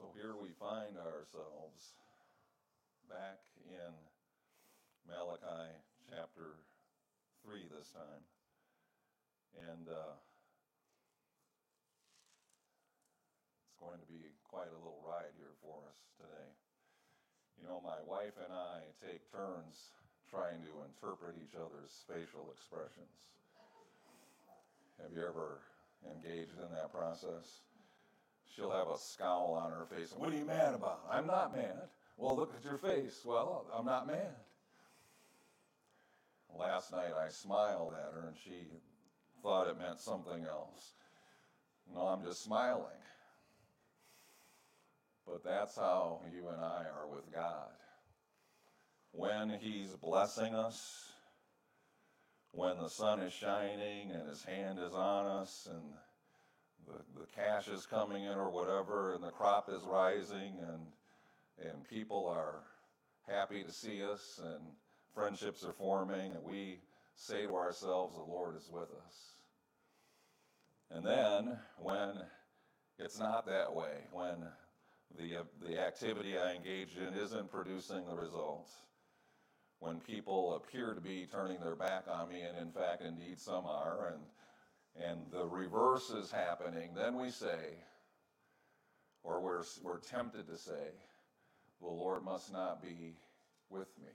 So here we find ourselves back in Malachi chapter 3 this time. And it's going to be quite a little ride here for us today. You know, my wife and I take turns trying to interpret each other's facial expressions. Have you ever engaged in that process? She'll have a scowl on her face. What are you mad about? I'm not mad. Well, look at your face. Well, I'm not mad. Last night I smiled at her and she thought it meant something else. No, I'm just smiling. But that's how you and I are with God. When He's blessing us, when the sun is shining and His hand is on us and the cash is coming in or whatever and the crop is rising and people are happy to see us and friendships are forming and we say to ourselves, the Lord is with us. And then when it's not that way, when the activity I engage in isn't producing the results, when people appear to be turning their back on me, and in fact, indeed, some are, and the reverse is happening, then we say, or we're tempted to say, the Lord must not be with me.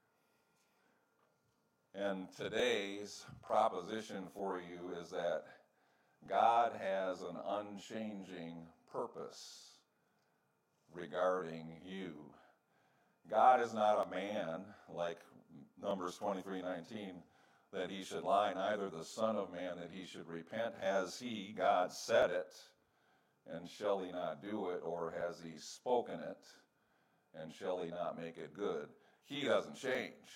And today's proposition for you is that God has an unchanging purpose regarding you. God is not a man, like Numbers 23:19, that He should lie, neither the Son of Man that He should repent. Has He, God, said it, and shall He not do it? Or has He spoken it, and shall He not make it good? He doesn't change.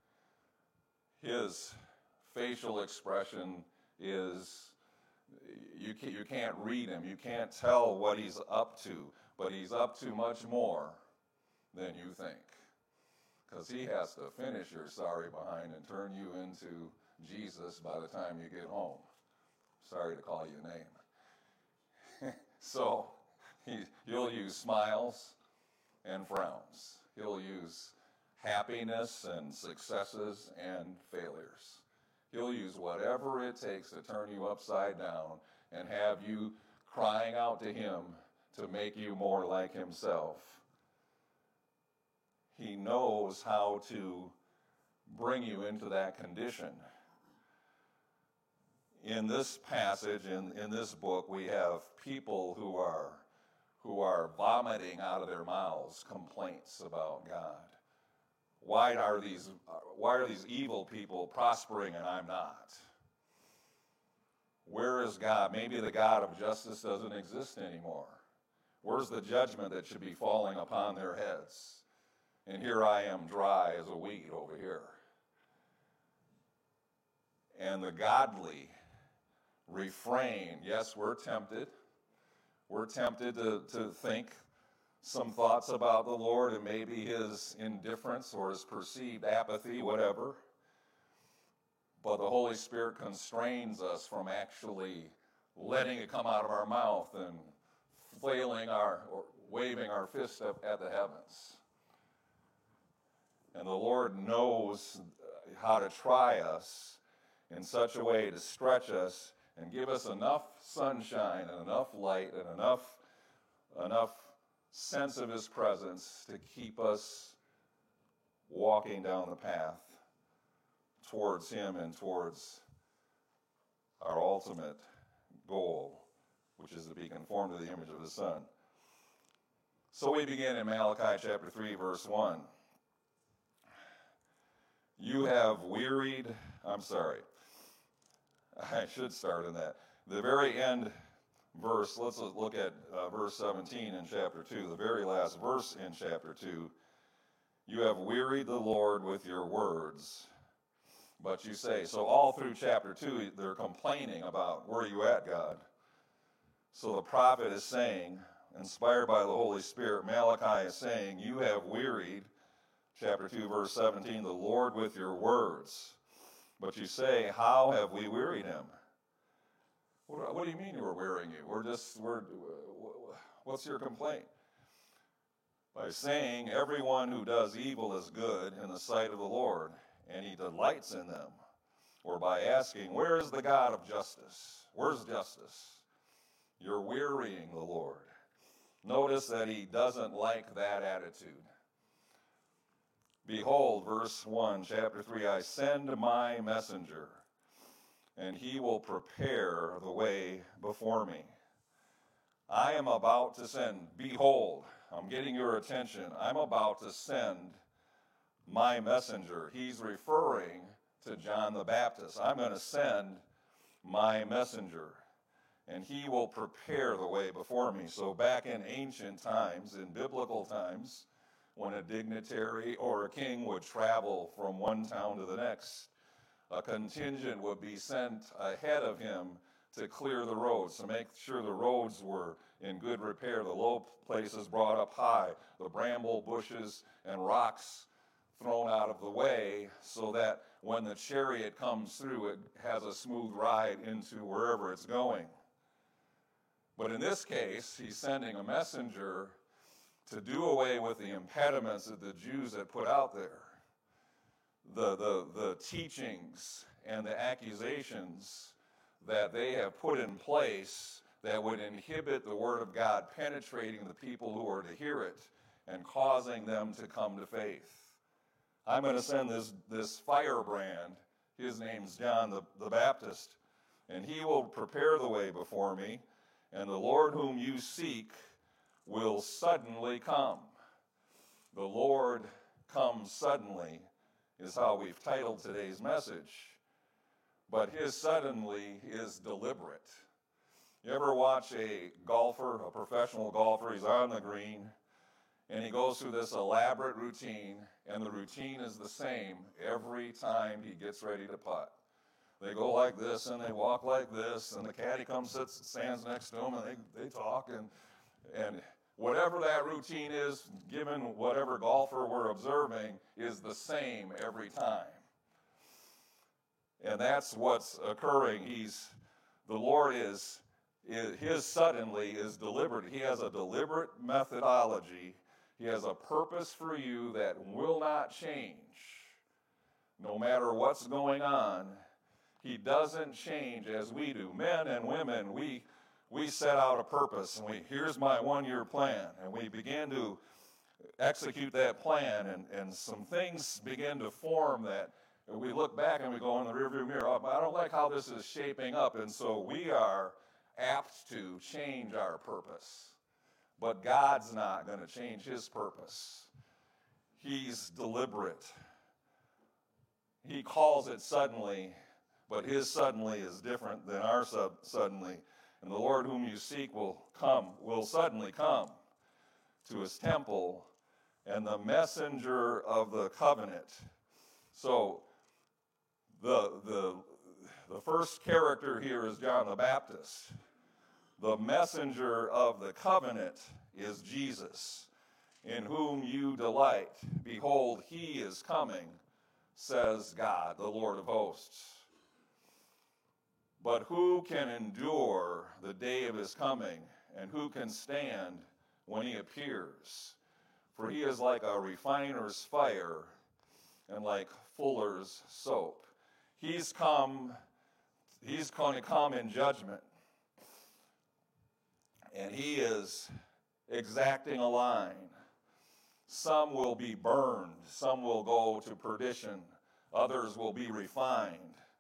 His facial expression is, you can't read Him. You can't tell what He's up to, but He's up to much more than you think. Because He has to finish your sorry behind and turn you into Jesus by the time you get home. Sorry to call you a name. So He'll use smiles and frowns. He'll use happiness and successes and failures. He'll use whatever it takes to turn you upside down and have you crying out to Him to make you more like Himself. He knows how to bring you into that condition. In this passage, in this book, we have people who are vomiting out of their mouths complaints about God. Why are these evil people prospering and I'm not? Where is God? Maybe the God of justice doesn't exist anymore. Where's the judgment that should be falling upon their heads? And here I am dry as a weed over here. And the godly refrain. Yes, we're tempted. We're tempted to think some thoughts about the Lord and maybe His indifference or His perceived apathy, whatever. But the Holy Spirit constrains us from actually letting it come out of our mouth and flailing or waving our fist up at the heavens. And the Lord knows how to try us in such a way to stretch us and give us enough sunshine and enough light and enough sense of His presence to keep us walking down the path towards Him and towards our ultimate goal, which is to be conformed to the image of His Son. So we begin in Malachi chapter 3, verse 1. You have wearied, I should start in that. The very end verse, let's look at verse 17 in chapter 2, the very last verse in chapter 2. You have wearied the Lord with your words, but you say. So all through chapter 2, they're complaining about, where are you at, God? So the prophet is saying, inspired by the Holy Spirit, Malachi is saying, you have wearied, chapter 2, verse 17, the Lord with your words. But you say, how have we wearied Him? What do you mean we're wearying you? What's your complaint? by saying, everyone who does evil is good in the sight of the Lord, and he delights in them. Or by asking, where is the God of justice? Where's justice? You're wearying the Lord. Notice that he doesn't like that attitude. Behold, verse 1, chapter 3, I send my messenger, and he will prepare the way before me. I am about to send, behold, I'm getting your attention, I'm about to send my messenger. He's referring to John the Baptist. I'm going to send my messenger, and he will prepare the way before me. So back in ancient times, in biblical times, when a dignitary or a king would travel from one town to the next, a contingent would be sent ahead of him to clear the roads, to make sure the roads were in good repair, the low places brought up high, the bramble bushes and rocks thrown out of the way, so that when the chariot comes through, it has a smooth ride into wherever it's going. But in this case, he's sending a messenger to do away with the impediments that the Jews had put out there, the teachings and the accusations that they have put in place that would inhibit the word of God penetrating the people who are to hear it and causing them to come to faith. I'm going to send this firebrand, his name's John the Baptist, and he will prepare the way before me, and the Lord whom you seek will suddenly come. The Lord comes suddenly is how we've titled today's message. But his suddenly is deliberate. You ever watch a golfer, a professional golfer, he's on the green, and he goes through this elaborate routine, and the routine is the same every time he gets ready to putt. They go like this, and they walk like this, and the caddy comes, stands next to him, and they talk, and whatever that routine is, given whatever golfer we're observing, is the same every time. And that's what's occurring. The Lord his suddenly is deliberate. He has a deliberate methodology. He has a purpose for you that will not change. No matter what's going on, he doesn't change as we do. Men and women, we set out a purpose, and here's my one-year plan, and we begin to execute that plan, and some things begin to form that we look back and we go in the rearview mirror, oh, I don't like how this is shaping up, and so we are apt to change our purpose. But God's not going to change his purpose. He's deliberate. He calls it suddenly, but his suddenly is different than our suddenly. And the Lord whom you seek will suddenly come to his temple, and the messenger of the covenant. So the first character here is John the Baptist. The messenger of the covenant is Jesus, in whom you delight. Behold, he is coming, says God, the Lord of hosts. But who can endure the day of his coming, and who can stand when he appears? For he is like a refiner's fire and like fuller's soap. He's going to come in judgment, and he is exacting a line. Some will be burned, some will go to perdition, others will be refined.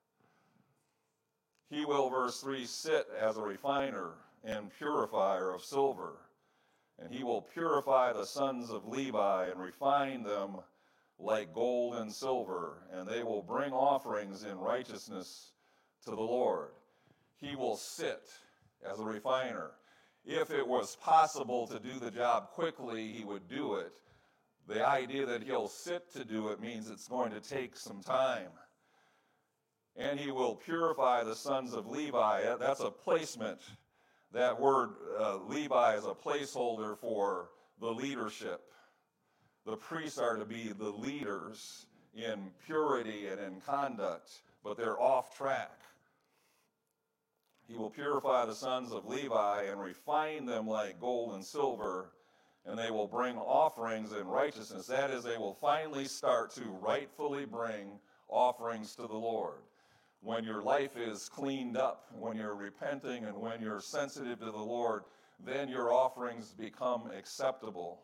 He will, verse 3, sit as a refiner and purifier of silver, and he will purify the sons of Levi and refine them like gold and silver, and they will bring offerings in righteousness to the Lord. He will sit as a refiner. If it was possible to do the job quickly, he would do it. The idea that he'll sit to do it means it's going to take some time. And he will purify the sons of Levi. That's a placement. That word Levi is a placeholder for the leadership. The priests are to be the leaders in purity and in conduct, but they're off track. He will purify the sons of Levi and refine them like gold and silver, and they will bring offerings in righteousness. That is, they will finally start to rightfully bring offerings to the Lord. When your life is cleaned up, when you're repenting and when you're sensitive to the Lord, then your offerings become acceptable.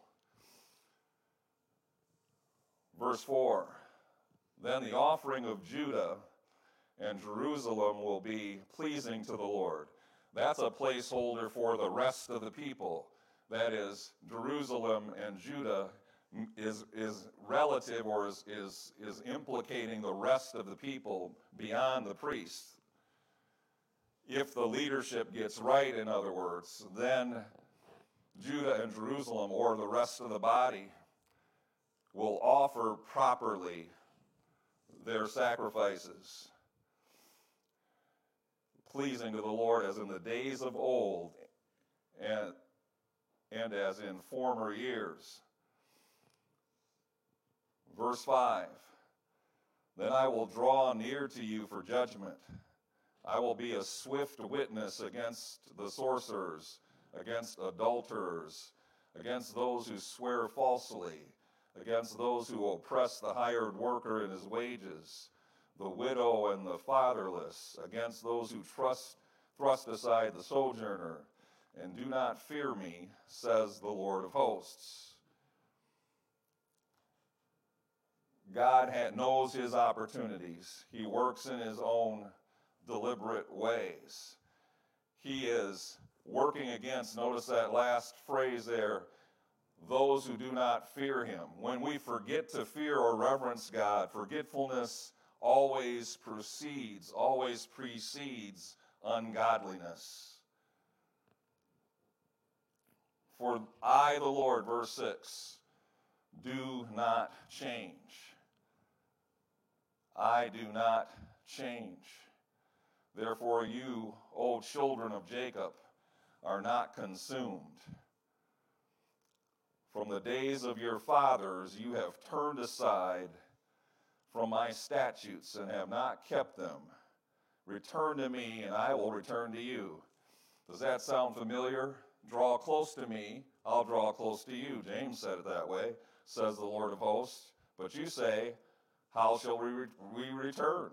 Verse 4, then the offering of Judah and Jerusalem will be pleasing to the Lord. That's a placeholder for the rest of the people. That is, Jerusalem and Judah is relative, or is implicating the rest of the people beyond the priests. If the leadership gets right, in other words, then Judah and Jerusalem, or the rest of the body, will offer properly their sacrifices, pleasing to the Lord as in the days of old and as in former years. Verse 5, then I will draw near to you for judgment. I will be a swift witness against the sorcerers, against adulterers, against those who swear falsely, against those who oppress the hired worker in his wages, the widow and the fatherless, against those who thrust aside the sojourner, and do not fear me, says the Lord of hosts. God knows his opportunities. He works in his own deliberate ways. He is working against, notice that last phrase there, those who do not fear him. When we forget to fear or reverence God, forgetfulness always precedes ungodliness. For I, the Lord, verse 6, do not change. I do not change. Therefore you, O children of Jacob, are not consumed. From the days of your fathers you have turned aside from my statutes and have not kept them. Return to me, and I will return to you. Does that sound familiar? Draw close to me, I'll draw close to you. James said it that way, says the Lord of hosts. But you say, how shall we return?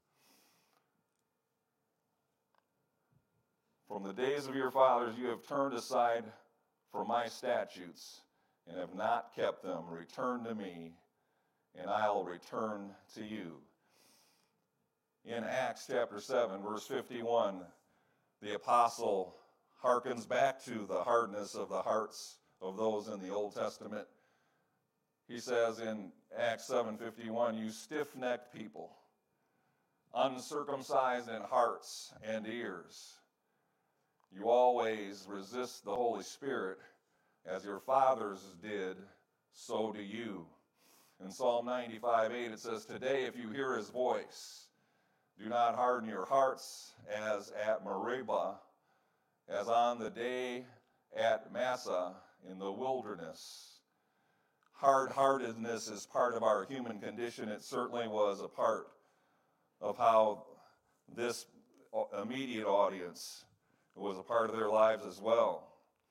From the days of your fathers you have turned aside from my statutes and have not kept them. Return to me, and I'll return to you. In Acts chapter 7, verse 51, the apostle hearkens back to the hardness of the hearts of those in the Old Testament. He says in Acts 7:51, you stiff-necked people, uncircumcised in hearts and ears, you always resist the Holy Spirit, as your fathers did, so do you. In Psalm 95:8 it says, today if you hear his voice, do not harden your hearts as at Meribah, as on the day at Massah in the wilderness. Hard-heartedness is part of our human condition. It certainly was a part of how this immediate audience was a part of their lives as well.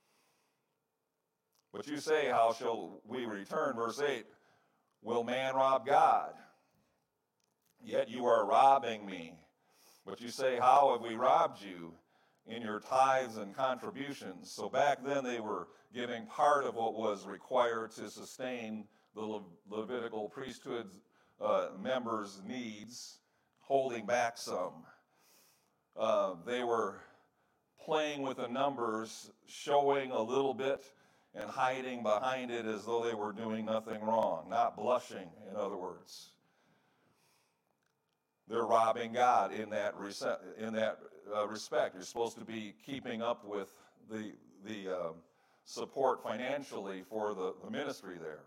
But you say, how shall we return? Verse 8, will man rob God? Yet you are robbing me. But you say, how have we robbed you? In your tithes and contributions. So back then they were giving part of what was required to sustain the Levitical priesthood members' needs, holding back some. They were playing with the numbers, showing a little bit and hiding behind it as though they were doing nothing wrong, not blushing, in other words. They're robbing God in that respect. You're supposed to be keeping up with the support financially for the ministry there.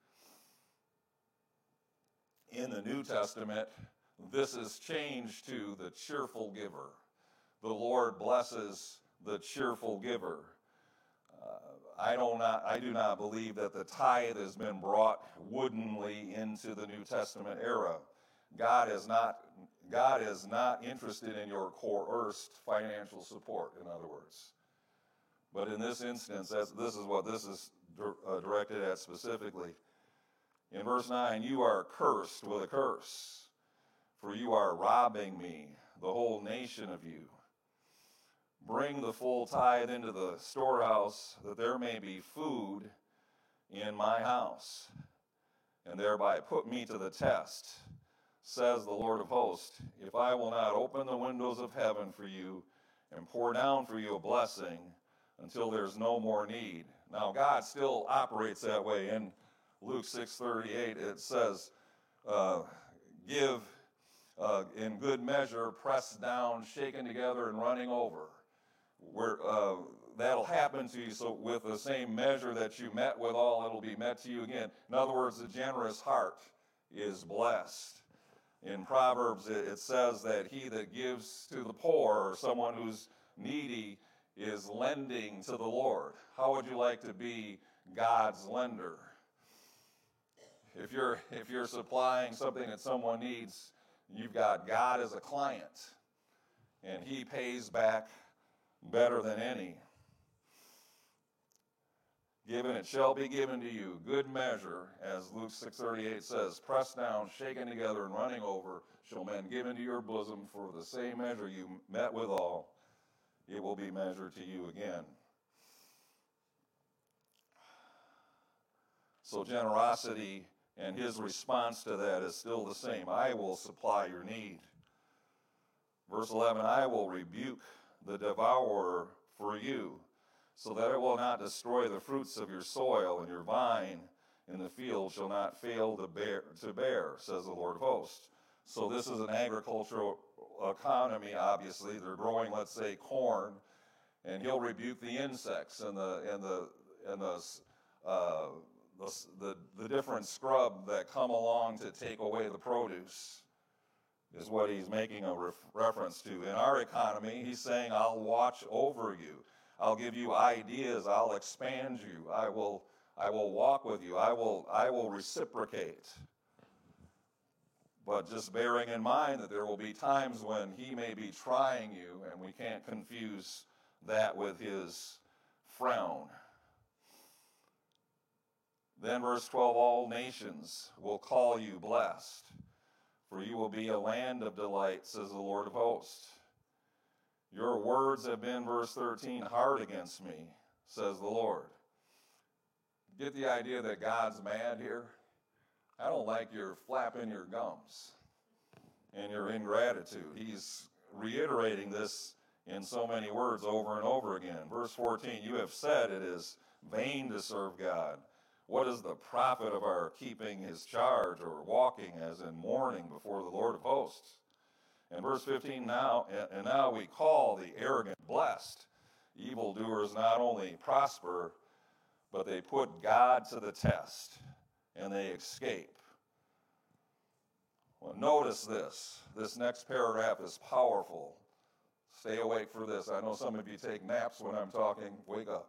In the New Testament, this is changed to the cheerful giver. The Lord blesses the cheerful giver. I do not believe that the tithe has been brought woodenly into the New Testament era. God is not interested in your coerced financial support, in other words. But in this instance, this is what this is directed at specifically. In verse 9, you are cursed with a curse, for you are robbing me, the whole nation of you. Bring the full tithe into the storehouse, that there may be food in my house, and thereby put me to the test, says the Lord of hosts, if I will not open the windows of heaven for you and pour down for you a blessing until there's no more need. Now, God still operates that way. In Luke 6:38, it says, give in good measure, pressed down, shaken together, and running over. That'll happen to you. So with the same measure that you met withal, it'll be met to you again. In other words, a generous heart is blessed. In Proverbs, it says that he that gives to the poor, or someone who's needy, is lending to the Lord. How would you like to be God's lender? If you're supplying something that someone needs, you've got God as a client, and he pays back better than any. Given it shall be given to you, good measure, as Luke 6:38 says, pressed down, shaken together, and running over, shall men give into your bosom, for the same measure you met withal, it will be measured to you again. So generosity and his response to that is still the same. I will supply your need. Verse 11, I will rebuke the devourer for you, so that it will not destroy the fruits of your soil, and your vine in the field shall not fail to bear, says the Lord of hosts. So this is an agricultural economy, obviously. They're growing, let's say, corn, and he'll rebuke the insects and the different scrub that come along to take away the produce, is what he's making a reference to. In our economy, he's saying, I'll watch over you. I'll give you ideas. I'll expand you. I will walk with you. I will reciprocate. But just bearing in mind that there will be times when he may be trying you, and we can't confuse that with his frown. Then verse 12, all nations will call you blessed, for you will be a land of delight, says the Lord of hosts. Your words have been, verse 13, hard against me, says the Lord. Get the idea that God's mad here? I don't like your flapping your gums and your ingratitude. He's reiterating this in so many words over and over again. Verse 14, you have said it is vain to serve God. What is the profit of our keeping his charge or walking as in mourning before the Lord of hosts? And verse 15, now we call the arrogant blessed. Evildoers not only prosper, but they put God to the test, and they escape. Well, notice this. This next paragraph is powerful. Stay awake for this. I know some of you take naps when I'm talking. Wake up.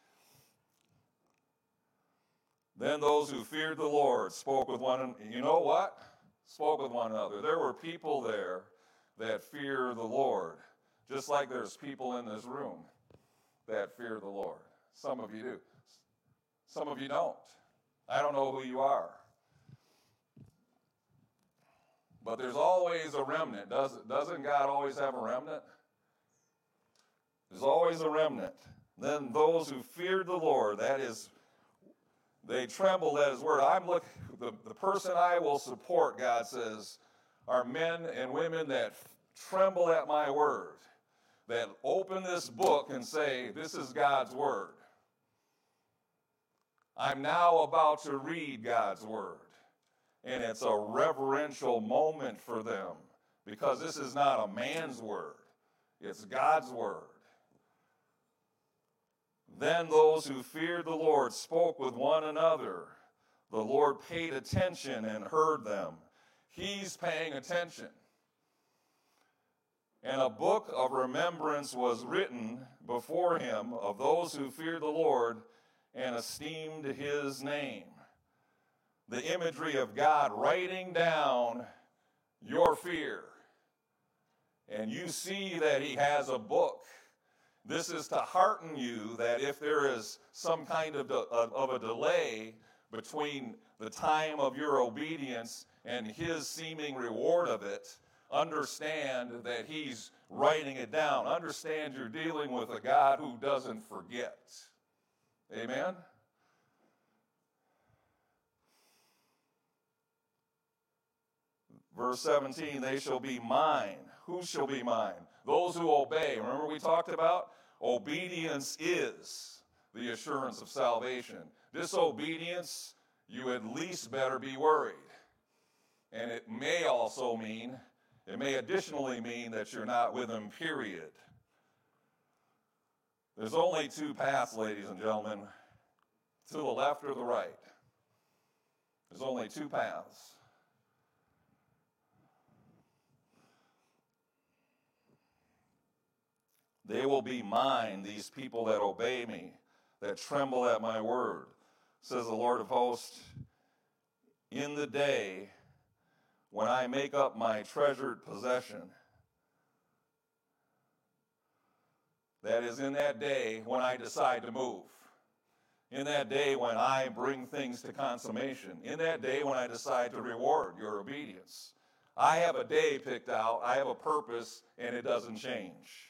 Then those who feared the Lord spoke with one another. You know what? Spoke with one another. There were people there that fear the Lord, just like there's people in this room that fear the Lord. Some of you do. Some of you don't. I don't know who you are. But there's always a remnant. Doesn't God always have a remnant? There's always a remnant. Then those who feared the Lord, that is, they trembled at his word. The person I will support, God says, are men and women that tremble at my word, that open this book and say, this is God's word. I'm now about to read God's word. And it's a reverential moment for them, because this is not a man's word. It's God's word. Then those who feared the Lord spoke with one another. The Lord paid attention and heard them. He's paying attention. And a book of remembrance was written before him of those who feared the Lord and esteemed his name. The imagery of God writing down your fear. And you see that he has a book. This is to hearten you that if there is some kind of a delay between the time of your obedience and his seeming reward of it, understand that he's writing it down. Understand you're dealing with a God who doesn't forget. Amen? Verse 17, they shall be mine. Who shall be mine? Those who obey. Remember we talked about? Obedience is the assurance of salvation. Disobedience, you at least better be worried. And it may additionally mean that you're not with him, period. There's only two paths, ladies and gentlemen, to the left or the right. There's only two paths. They will be mine, these people that obey me, that tremble at my word, says the Lord of hosts, in the day when I make up my treasured possession. That is, in that day when I decide to move. In that day when I bring things to consummation. In that day when I decide to reward your obedience. I have a day picked out, I have a purpose, and it doesn't change.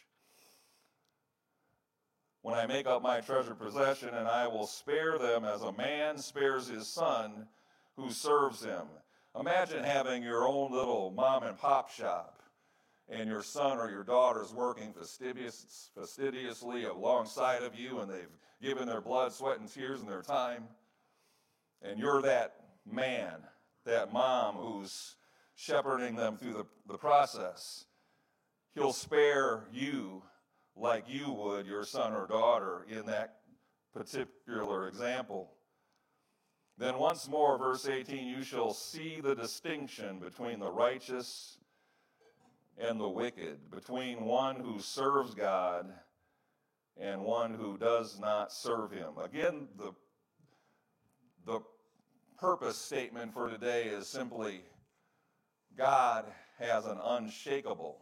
When I make up my treasured possession, and I will spare them as a man spares his son who serves him. Imagine having your own little mom and pop shop, and your son or your daughter's working fastidiously alongside of you, and they've given their blood, sweat, and tears and their time. And you're that man, that mom who's shepherding them through the process. He'll spare you like you would your son or daughter in that particular example. Then once more, verse 18, you shall see the distinction between the righteous and the wicked, between one who serves God and one who does not serve him. Again, the purpose statement for today is simply God has an unshakable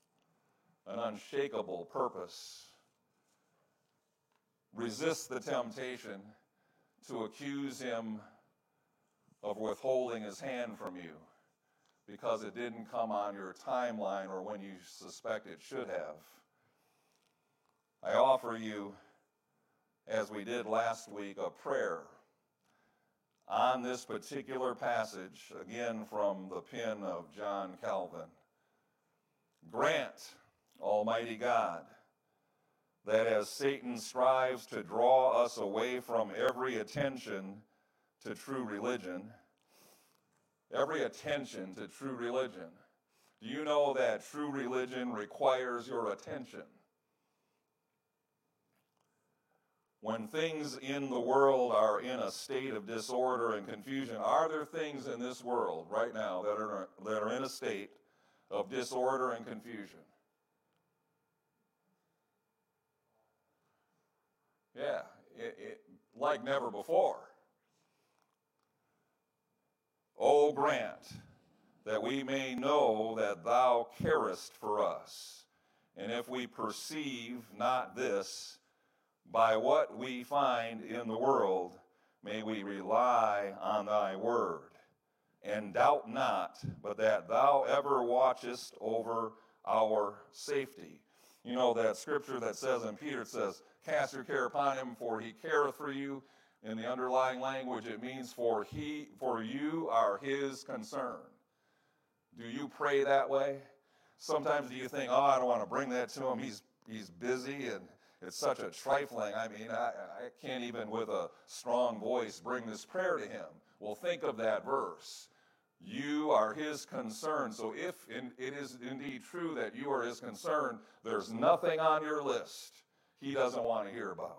purpose. Resist the temptation to accuse him of withholding his hand from you because it didn't come on your timeline or when you suspect it should have. I offer you, as we did last week, a prayer on this particular passage, again from the pen of John Calvin. Grant, Almighty God, that as Satan strives to draw us away from every attention to true religion, do you know that true religion requires your attention? When things in the world are in a state of disorder and confusion, are there things in this world right now that are in a state of disorder and confusion? Yeah, like never before. O grant that we may know that thou carest for us, and if we perceive not this, by what we find in the world, may we rely on thy word, and doubt not, but that thou ever watchest over our safety. You know that scripture that says in Peter, it says, cast your care upon him, for he careth for you. In the underlying language, it means for you are his concern. Do you pray that way? Sometimes do you think, oh, I don't want to bring that to him. He's busy and it's such a trifling. I mean, I can't even with a strong voice bring this prayer to him. Well, think of that verse. You are his concern. So if it is indeed true that you are his concern, there's nothing on your list he doesn't want to hear about.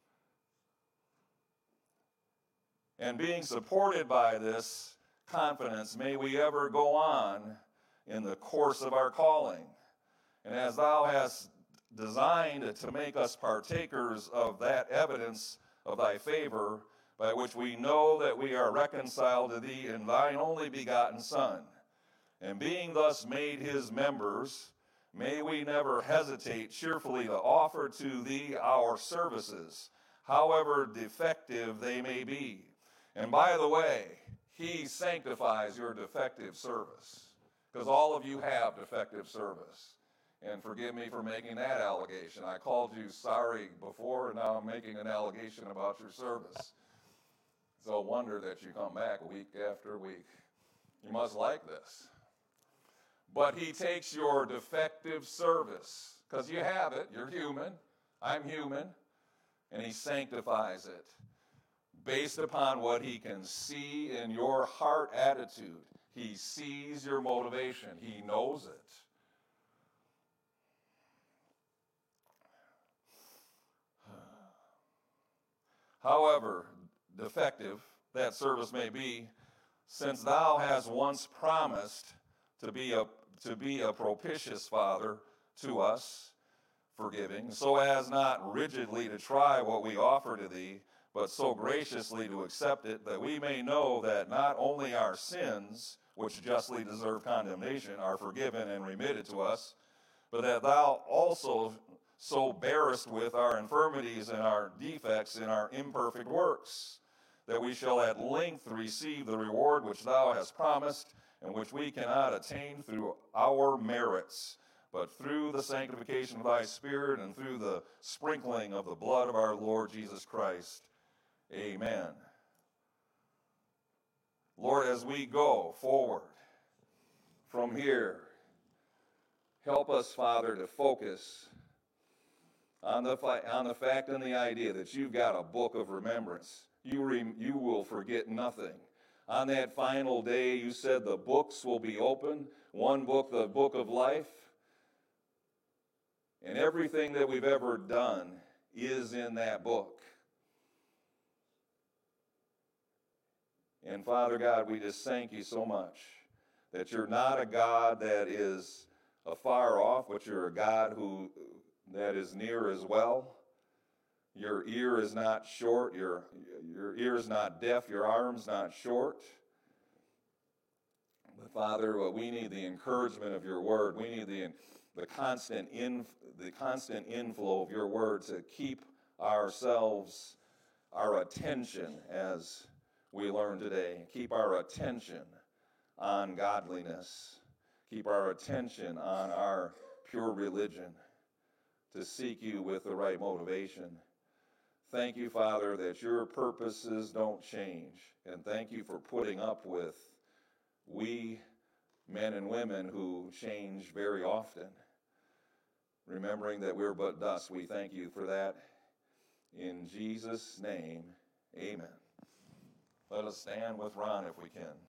And being supported by this confidence, may we ever go on in the course of our calling. And as thou hast designed to make us partakers of that evidence of thy favor, by which we know that we are reconciled to thee in thine only begotten Son, and being thus made his members, may we never hesitate cheerfully to offer to thee our services, however defective they may be. And by the way, he sanctifies your defective service, because all of you have defective service. And forgive me for making that allegation. I called you sorry before, and now I'm making an allegation about your service. It's no wonder that you come back week after week. You must like this. But he takes your defective service, because you have it, you're human, I'm human, and he sanctifies it based upon what he can see in your heart attitude. He sees your motivation. He knows it. However defective that service may be, since thou hast once promised to be a propitious Father to us, forgiving, so as not rigidly to try what we offer to thee, but so graciously to accept it, that we may know that not only our sins, which justly deserve condemnation, are forgiven and remitted to us, but that thou also so bearest with our infirmities and our defects in our imperfect works, that we shall at length receive the reward which thou hast promised, and which we cannot attain through our merits, but through the sanctification of thy Spirit and through the sprinkling of the blood of our Lord Jesus Christ. Amen. Lord, as we go forward from here, help us, Father, to focus on the fact and the idea that you've got a book of remembrance. You will forget nothing. On that final day, you said the books will be open. One book, the book of life. And everything that we've ever done is in that book. And Father God, we just thank you so much that you're not a God that is afar off, but you're a God that is near as well. Your ear is not short, your ear is not deaf, your arm's not short. But Father, we need the encouragement of your word. We need the constant inflow of your word to keep ourselves, our attention, as we learned today. Keep our attention on godliness. Keep our attention on our pure religion, to seek you with the right motivation. Thank you, Father, that your purposes don't change. And thank you for putting up with we men and women who change very often. Remembering that we're but dust, we thank you for that. In Jesus' name, amen. Let us stand with Ron if we can.